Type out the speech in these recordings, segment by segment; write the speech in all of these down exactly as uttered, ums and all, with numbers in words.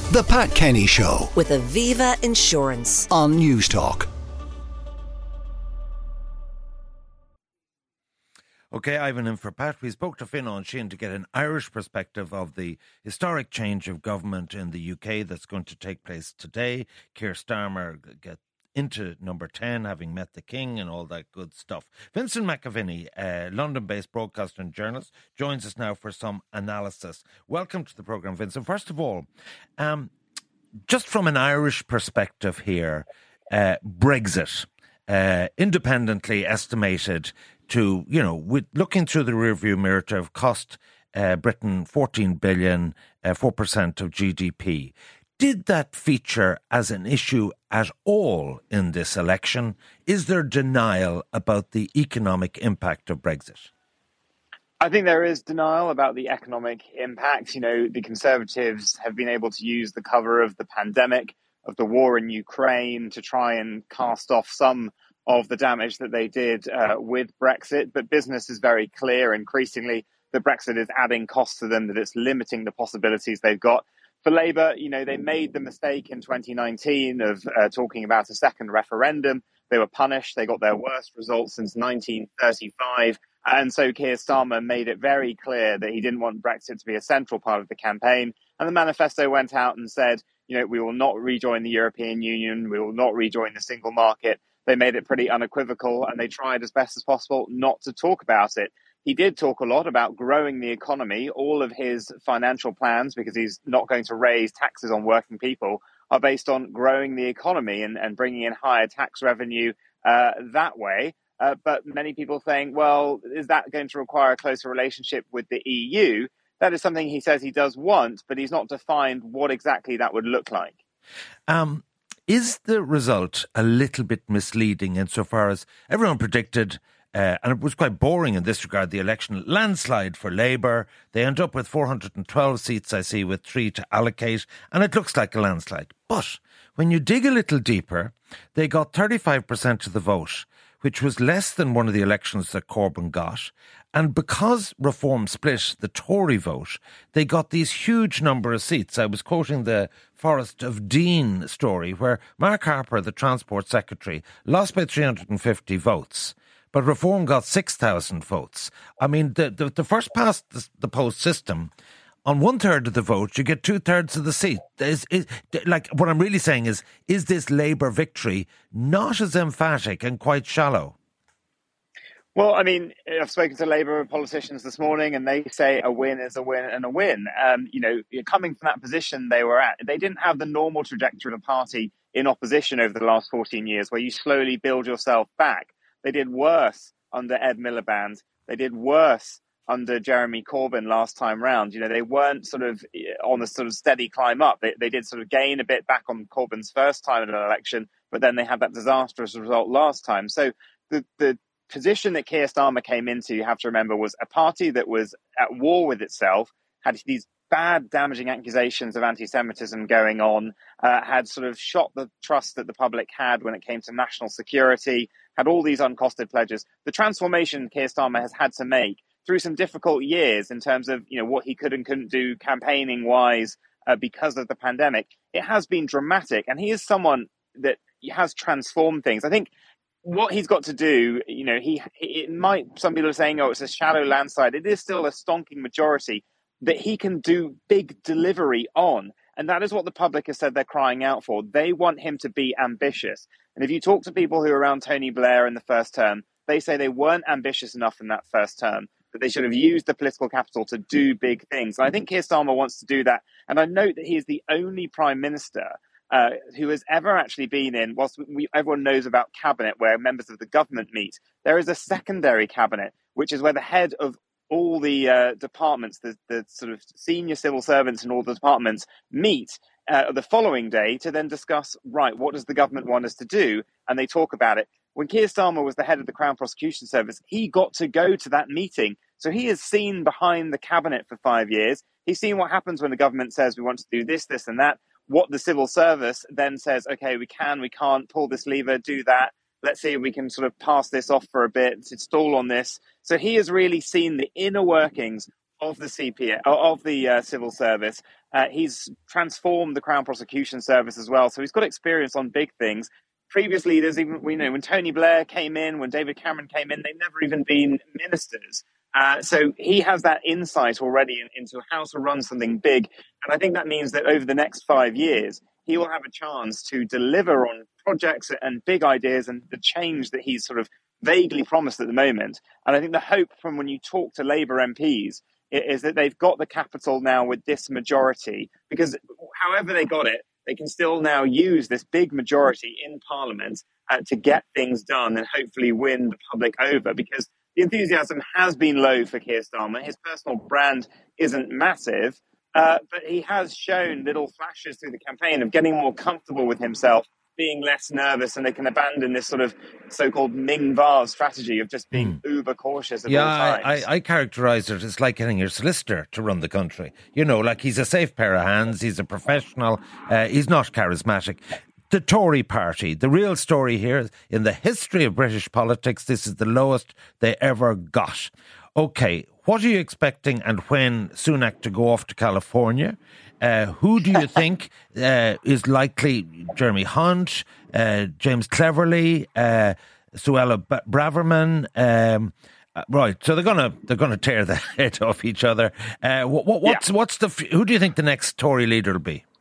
The Pat Kenny Show with Aviva Insurance on Newstalk. OK, Ivan in for Pat. We spoke to Fionnán Sheahan to get an Irish perspective of the historic change of government in the U K that's going to take place today. Keir Starmer get into number ten, having met the King and all that good stuff. Vincent McAviney, a London-based broadcaster and journalist, joins us now for some analysis. Welcome to the programme, Vincent. First of all, um, just from an Irish perspective here, uh, Brexit, uh, independently estimated to, you know, with looking through the rearview mirror, to have cost uh, Britain fourteen billion, uh, four percent of G D P. Did that feature as an issue at all in this election? Is there denial about the economic impact of Brexit? I think there is denial about the economic impact. You know, the Conservatives have been able to use the cover of the pandemic, of the war in Ukraine, to try and cast off some of the damage that they did uh, with Brexit. But business is very clear increasingly that Brexit is adding costs to them, that it's limiting the possibilities they've got. For Labour, you know, they made the mistake in twenty nineteen of uh, talking about a second referendum. They were punished. They got their worst results since nineteen thirty-five. And so Keir Starmer made it very clear that he didn't want Brexit to be a central part of the campaign. And the manifesto went out and said, you know, we will not rejoin the European Union. We will not rejoin the single market. They made it pretty unequivocal, and they tried as best as possible not to talk about it. He did talk a lot about growing the economy. All of his financial plans, because he's not going to raise taxes on working people, are based on growing the economy and, and bringing in higher tax revenue uh, that way. Uh, but many people think, well, is that going to require a closer relationship with the E U? That is something he says he does want, but he's not defined what exactly that would look like. Um, is the result a little bit misleading insofar as everyone predicted, Uh, and it was quite boring in this regard, the election landslide for Labour? They end up with four hundred twelve seats, I see, with three to allocate, and it looks like a landslide. But when you dig a little deeper, they got thirty-five percent of the vote, which was less than one of the elections that Corbyn got. And because Reform split the Tory vote, they got these huge number of seats. I was quoting the Forest of Dean story, where Mark Harper, the Transport Secretary, lost by three hundred fifty votes. But Reform got six thousand votes. I mean, the, the, the first past the, the post system, on one third of the vote, you get two thirds of the seat. Is, is, like, what I'm really saying is, is this Labour victory not as emphatic and quite shallow? Well, I mean, I've spoken to Labour politicians this morning, and they say a win is a win and a win. Um, you know, coming from that position they were at, they didn't have the normal trajectory of a party in opposition over the last fourteen years, where you slowly build yourself back. They did worse under Ed Miliband. They did worse under Jeremy Corbyn last time round. You know, they weren't sort of on a sort of steady climb up. They, they did sort of gain a bit back on Corbyn's first time in an election, but then they had that disastrous result last time. So the, the position that Keir Starmer came into, you have to remember, was a party that was at war with itself, had these bad, damaging accusations of anti-Semitism going on, uh, had sort of shot the trust that the public had when it came to national security, had all these uncosted pledges. The transformation Keir Starmer has had to make through some difficult years in terms of, you know, what he could and couldn't do campaigning-wise uh, because of the pandemic, it has been dramatic. And he is someone that has transformed things. I think what he's got to do, you know, he it might, some people are saying, oh, it's a shallow landslide. It is still a stonking majority that he can do big delivery on. And that is what the public has said they're crying out for. They want him to be ambitious. And if you talk to people who were around Tony Blair in the first term, they say they weren't ambitious enough in that first term, that they should have used the political capital to do big things. And I think Keir Starmer wants to do that. And I note that he is the only prime minister uh, who has ever actually been in, whilst we, everyone knows about cabinet, where members of the government meet, there is a secondary cabinet, which is where the head of all the uh, departments, the, the sort of senior civil servants in all the departments meet uh, the following day to then discuss, right, what does the government want us to do? And they talk about it. When Keir Starmer was the head of the Crown Prosecution Service, he got to go to that meeting. So he has seen behind the cabinet for five years. He's seen what happens when the government says we want to do this, this and that. What the civil service then says, okay, we can, we can't, pull this lever, do that. Let's see if we can sort of pass this off for a bit, to stall on this. So he has really seen the inner workings of the C P A, of the uh, civil service, Uh, he's transformed the Crown Prosecution Service as well. So he's got experience on big things. Previous leaders, even we know when Tony Blair came in, when David Cameron came in, they've never even been ministers. Uh, so he has that insight already in, into how to run something big. And I think that means that over the next five years, he will have a chance to deliver on projects and big ideas and the change that he's sort of vaguely promised at the moment. And I think the hope from when you talk to Labour M Ps is that they've got the capital now with this majority, because however they got it, they can still now use this big majority in Parliament uh, to get things done and hopefully win the public over, because the enthusiasm has been low for Keir Starmer. His personal brand isn't massive, uh, but he has shown little flashes through the campaign of getting more comfortable with himself, being less nervous, and they can abandon this sort of so-called Ming Vase strategy of just being mm. uber cautious at yeah, all times. I, I, I characterise it as like getting your solicitor to run the country. You know, like he's a safe pair of hands, he's a professional, uh, he's not charismatic. The Tory party, the real story here, in the history of British politics, this is the lowest they ever got. OK, what are you expecting and when Sunak to go off to California? Uh, who do you think uh, is likely? Jeremy Hunt, uh, James Cleverly, uh, Suella Braverman. Um, uh, right, so they're gonna they're gonna tear the head off each other. Uh, what, what, what's yeah. what's the who do you think the next Tory leader will be?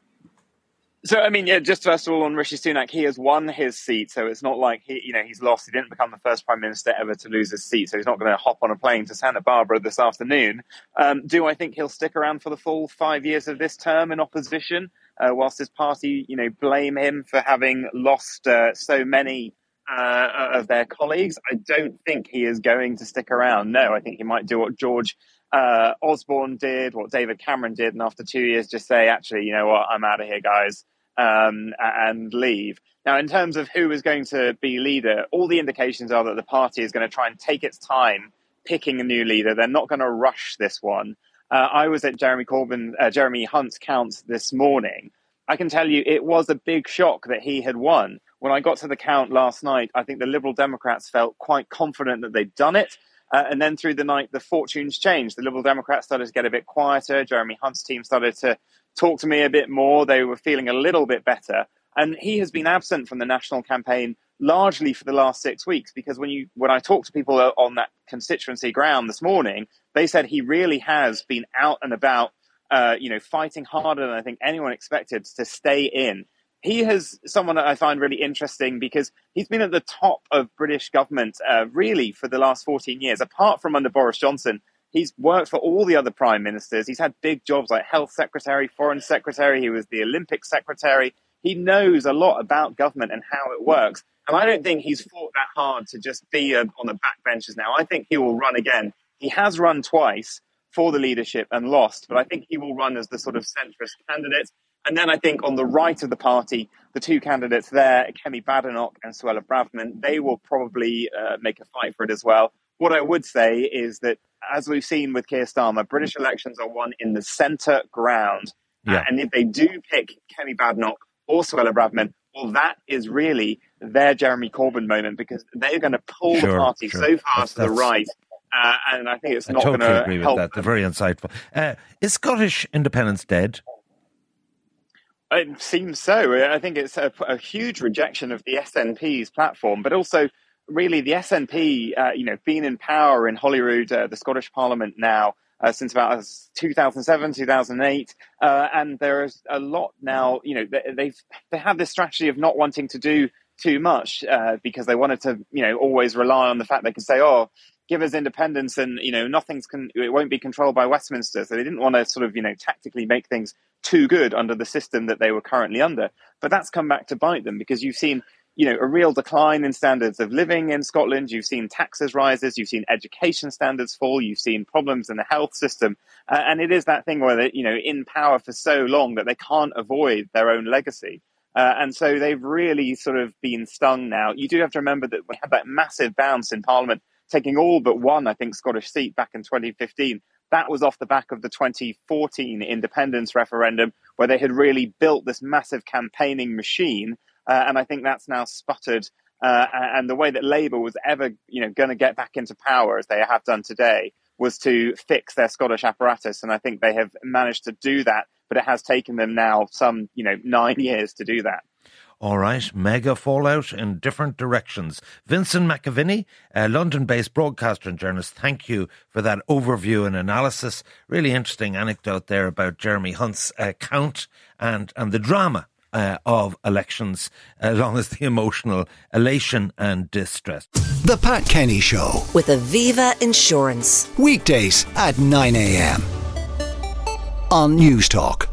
So, I mean, yeah, just first of all, on Rishi Sunak, he has won his seat. So it's not like, he, you know, he's lost. He didn't become the first prime minister ever to lose his seat. So he's not going to hop on a plane to Santa Barbara this afternoon. Um, do I think he'll stick around for the full five years of this term in opposition, uh, whilst his party, you know, blame him for having lost uh, so many uh, of their colleagues? I don't think he is going to stick around. No, I think he might do what George uh, Osborne did, what David Cameron did, and after two years just say, actually, you know what, I'm out of here, guys. Um, and leave. Now, in terms of who is going to be leader, all the indications are that the party is going to try and take its time picking a new leader. They're not going to rush this one. Uh, I was at Jeremy Corbyn, uh, Jeremy Hunt's count this morning. I can tell you it was a big shock that he had won. When I got to the count last night, I think the Liberal Democrats felt quite confident that they'd done it. Uh, and then through the night, the fortunes changed. The Liberal Democrats started to get a bit quieter. Jeremy Hunt's team started to talk to me a bit more. They were feeling a little bit better. And he has been absent from the national campaign largely for the last six weeks, because when you when I talked to people on that constituency ground this morning, they said he really has been out and about, uh, you know, fighting harder than I think anyone expected to stay in. He has someone that I find really interesting because he's been at the top of British government uh, really for the last fourteen years, apart from under Boris Johnson. He's worked for all the other prime ministers. He's had big jobs like health secretary, foreign secretary. He was the Olympics secretary. He knows a lot about government and how it works. And I don't think he's fought that hard to just be uh, on the backbenches now. I think he will run again. He has run twice for the leadership and lost, but I think he will run as the sort of centrist candidate. And then I think on the right of the party, the two candidates there, Kemi Badenoch and Suella Braverman, they will probably uh, make a fight for it as well. What I would say is that, as we've seen with Keir Starmer, British elections are won in the centre ground. Yeah. Uh, and if they do pick Kemi Badenoch or Suella Braverman, well, that is really their Jeremy Corbyn moment, because they're going to pull sure, the party sure. so far that's, to the right. Uh, and I think it's not totally going to agree with help that. them. They're very insightful. Uh, is Scottish independence dead? It seems so. I think it's a, a huge rejection of the S N P's platform, but also really the S N P, uh, you know, been in power in Holyrood, uh, the Scottish Parliament now, uh, since about two thousand seven, two thousand eight. Uh, and there's a lot now, you know, they, they've, they have this strategy of not wanting to do too much uh, because they wanted to, you know, always rely on the fact they can say, oh, give us independence and, you know, nothing's, con- it won't be controlled by Westminster. So they didn't want to sort of, you know, tactically make things too good under the system that they were currently under. But that's come back to bite them, because you've seen, you know, a real decline in standards of living in Scotland. You've seen taxes rises. You've seen education standards fall. You've seen problems in the health system. Uh, and it is that thing where they're, you know, in power for so long that they can't avoid their own legacy. Uh, and so they've really sort of been stung now. You do have to remember that we had that massive bounce in Parliament, taking all but one, I think, Scottish seat back in twenty fifteen. That was off the back of the twenty fourteen independence referendum, where they had really built this massive campaigning machine. Uh, and I think that's now sputtered. Uh, and the way that Labour was ever, you know, going to get back into power, as they have done today, was to fix their Scottish apparatus. And I think they have managed to do that but it has taken them now some, you know, nine years to do that. All right, mega fallout in different directions. Vincent McAviney, a London-based broadcaster and journalist, thank you for that overview and analysis. Really interesting anecdote there about Jeremy Hunt's uh, count and, and the drama uh, of elections, along as the emotional elation and distress. The Pat Kenny Show. With Aviva Insurance. Weekdays at nine a.m. on News Talk.